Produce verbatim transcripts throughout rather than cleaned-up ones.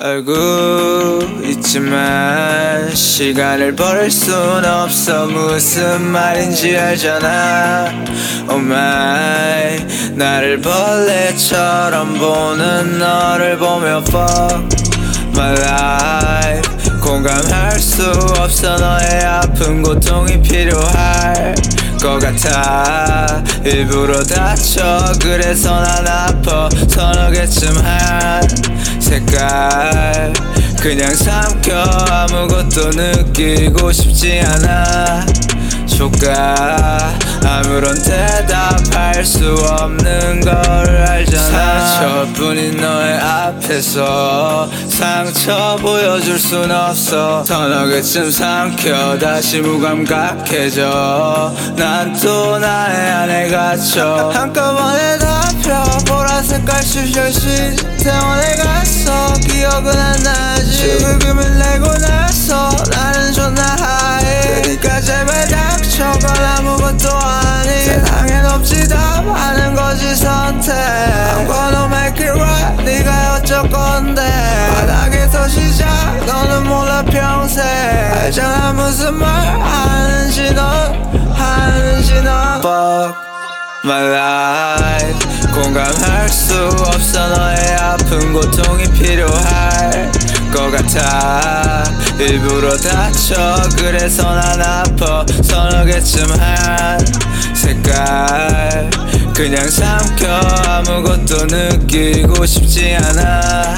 알고 있지만 시간을 버릴 순 없어. 무슨 말인지 알잖아. Oh my, 나를 벌레처럼 보는 너를 보며 fuck my life. 공감할 수 없어. 너의 아픈 고통이 필요할 것 같아. 일부러 다쳐 그래서 난 아파. 서너 개쯤 한 색깔 그냥 삼켜. 아무것도 느끼고 싶지 않아. 조까 아무런 대답할 수 없는 걸 알잖아. 상처뿐인 너의 앞에서 상처 보여줄 순 없어. 서너 개쯤 삼켜 다시 무감각해져. 난 또 나의 안에 갇혀. 한꺼번에 다 펴 보라색깔 슈셔시 태원에 갔어. 기억은 안 나지. 죽음을 내고 나서 나는 존나 하해. 그니까 제발 닥쳐. 건 아무것도 아닌 세상엔 없지 답하는 거지 선택. I'm gonna make it right. 네가 어쩔 건데. 바닥에서 시작 너는 몰라 평생. 알잖아 무슨 말 하는지 넌 하는지 넌 Fuck my life. 공감할 수 없어. 너의 아픈 고통이 필요할 것 같아. 일부러 다쳐 그래서 난 아파. 서너 개쯤 한 색깔 그냥 삼켜. 아무것도 느끼고 싶지 않아.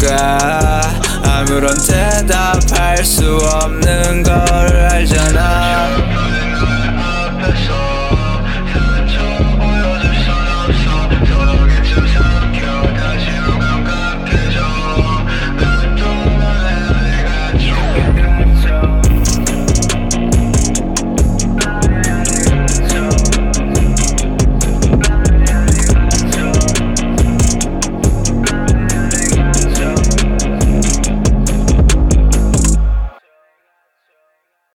조까 아무런 대답할 수 없는 걸 알잖아.